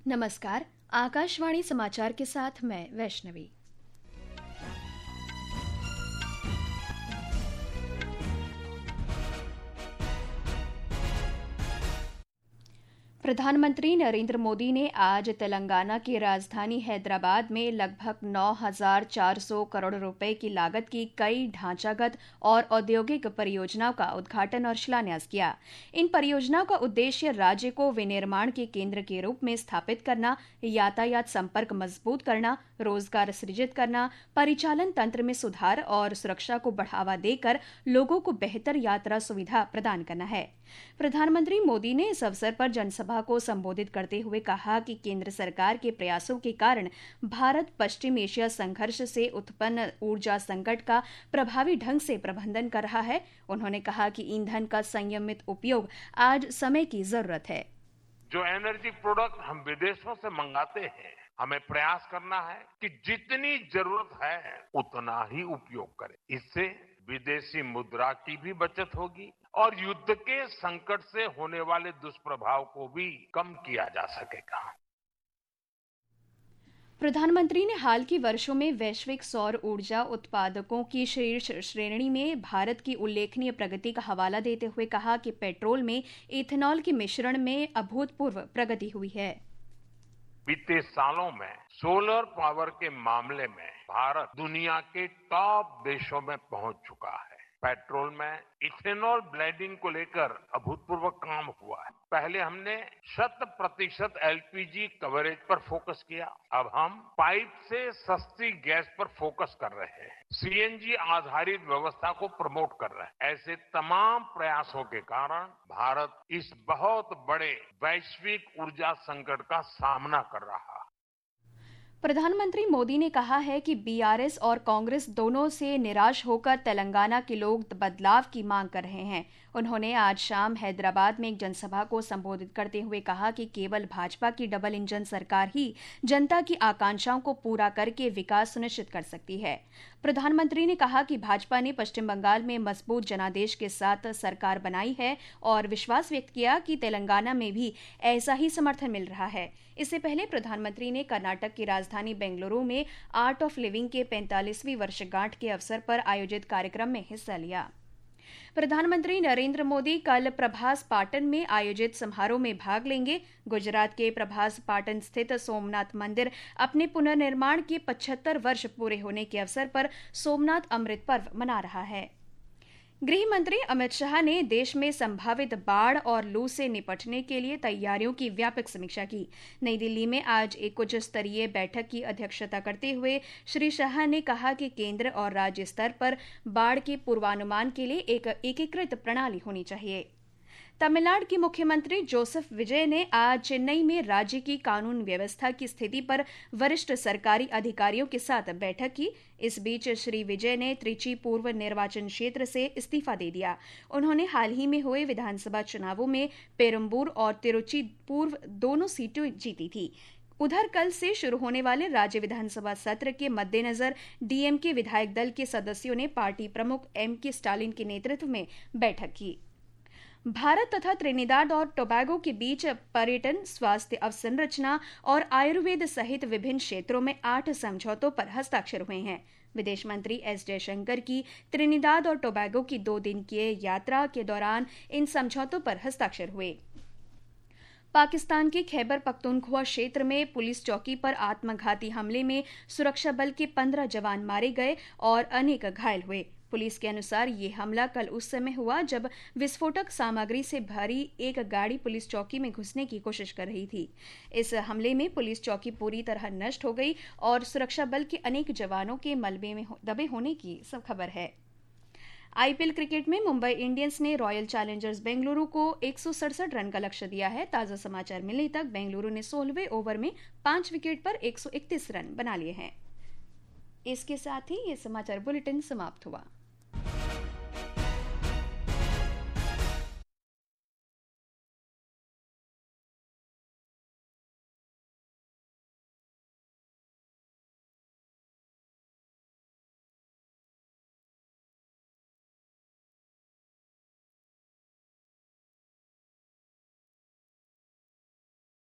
नमस्कार। आकाशवाणी समाचार के साथ मैं वैष्णवी। प्रधानमंत्री नरेंद्र मोदी ने आज तेलंगाना की राजधानी हैदराबाद में लगभग 9,400 करोड़ रुपए की लागत की कई ढांचागत और औद्योगिक परियोजनाओं का उद्घाटन और शिलान्यास किया। इन परियोजनाओं का उद्देश्य राज्य को विनिर्माण के केंद्र के रूप में स्थापित करना, यातायात संपर्क मजबूत करना, रोजगार सृजित करना, परिचालन तंत्र में सुधार और सुरक्षा को बढ़ावा देकर लोगों को बेहतर यात्रा सुविधा प्रदान करना है। प्रधानमंत्री मोदी ने इस अवसर पर जनसभा को संबोधित करते हुए कहा कि केंद्र सरकार के प्रयासों के कारण भारत पश्चिम एशिया संघर्ष से उत्पन्न ऊर्जा संकट का प्रभावी ढंग से प्रबंधन कर रहा है। उन्होंने कहा कि ईंधन का संयमित उपयोग आज समय की जरूरत है। जो एनर्जी प्रोडक्ट हम विदेशों से मंगाते हैं, हमें प्रयास करना है कि जितनी जरूरत है उतना ही उपयोग करें। इससे विदेशी मुद्रा की भी बचत होगी और युद्ध के संकट से होने वाले दुष्प्रभाव को भी कम किया जा सकेगा। प्रधानमंत्री ने हाल के वर्षों में वैश्विक सौर ऊर्जा उत्पादकों की शीर्ष श्रेणी में भारत की उल्लेखनीय प्रगति का हवाला देते हुए कहा कि पेट्रोल में इथेनॉल के मिश्रण में अभूतपूर्व प्रगति हुई है। बीते सालों में सोलर पावर के मामले में भारत दुनिया के टॉप देशों में पहुंच चुका है। पेट्रोल में इथेनॉल ब्लेंडिंग को लेकर अभूतपूर्व काम हुआ है। पहले हमने 100% एलपीजी कवरेज पर फोकस किया। अब हम पाइप से सस्ती गैस पर फोकस कर रहे हैं। सीएनजी आधारित व्यवस्था को प्रमोट कर रहे हैं। ऐसे तमाम प्रयासों के कारण भारत इस बहुत बड़े वैश्विक ऊर्जा संकट का सामना कर रहा है। प्रधानमंत्री मोदी ने कहा है कि बीआरएस और कांग्रेस दोनों से निराश होकर तेलंगाना के लोग बदलाव की मांग कर रहे हैं। उन्होंने आज शाम हैदराबाद में एक जनसभा को संबोधित करते हुए कहा कि केवल भाजपा की डबल इंजन सरकार ही जनता की आकांक्षाओं को पूरा करके विकास सुनिश्चित कर सकती है। प्रधानमंत्री ने कहा कि भाजपा ने पश्चिम बंगाल में मजबूत जनादेश के साथ सरकार बनाई है और विश्वास व्यक्त किया कि तेलंगाना में भी ऐसा ही समर्थन मिल रहा है। इससे पहले प्रधानमंत्री ने कर्नाटक की राजधानी बेंगलुरु में आर्ट ऑफ लिविंग के 45वीं वर्षगांठ के अवसर पर आयोजित कार्यक्रम में हिस्सा लिया। प्रधानमंत्री नरेंद्र मोदी कल प्रभास पाटन में आयोजित समारोह में भाग लेंगे। गुजरात के प्रभास पाटन स्थित सोमनाथ मंदिर अपने पुनर्निर्माण के 75 वर्ष पूरे होने के अवसर पर सोमनाथ अमृत पर्व मना रहा है। गृह मंत्री अमित शाह ने देश में संभावित बाढ़ और लू से निपटने के लिए तैयारियों की व्यापक समीक्षा की। नई दिल्ली में आज एक उच्च स्तरीय बैठक की अध्यक्षता करते हुए श्री शाह ने कहा कि केंद्र और राज्य स्तर पर बाढ़ के पूर्वानुमान के लिए एक एकीकृत प्रणाली होनी चाहिए। तमिलनाडु के मुख्यमंत्री जोसेफ विजय ने आज चेन्नई में राज्य की कानून व्यवस्था की स्थिति पर वरिष्ठ सरकारी अधिकारियों के साथ बैठक की। इस बीच श्री विजय ने त्रिची पूर्व निर्वाचन क्षेत्र से इस्तीफा दे दिया। उन्होंने हाल ही में हुए विधानसभा चुनावों में पेरुम्बूर और तिरुचि पूर्व दोनों सीटें जीती थी। उधर कल से शुरू होने वाले राज्य विधानसभा सत्र के मद्देनजर डीएमके विधायक दल के सदस्यों ने पार्टी प्रमुख एमके स्टालिन के नेतृत्व में बैठक की। भारत तथा त्रिनिदाद और टोबैगो के बीच पर्यटन, स्वास्थ्य अवसंरचना और आयुर्वेद सहित विभिन्न क्षेत्रों में 8 समझौतों पर हस्ताक्षर हुए हैं। विदेश मंत्री एस जयशंकर की त्रिनिदाद और टोबैगो की 2 दिन की यात्रा के दौरान इन समझौतों पर हस्ताक्षर हुए। पाकिस्तान के खैबर पख्तूनख्वा क्षेत्र में पुलिस चौकी पर आत्मघाती हमले में सुरक्षा बल के 15 जवान मारे गए और अनेक घायल हुए। पुलिस के अनुसार ये हमला कल उस समय हुआ जब विस्फोटक सामग्री से भरी एक गाड़ी पुलिस चौकी में घुसने की कोशिश कर रही थी। इस हमले में पुलिस चौकी पूरी तरह नष्ट हो गई और सुरक्षा बल के अनेक जवानों के मलबे में दबे होने की सब खबर है। आईपीएल क्रिकेट में मुंबई इंडियंस ने रॉयल चैलेंजर्स बेंगलुरु को 167 रन का लक्ष्य दिया है। ताजा समाचार मिलने तक बेंगलुरु ने 16वें ओवर में 5 विकेट पर 131 रन बना लिए हैं। इसके साथ ही ये समाचार बुलेटिन समाप्त हुआ।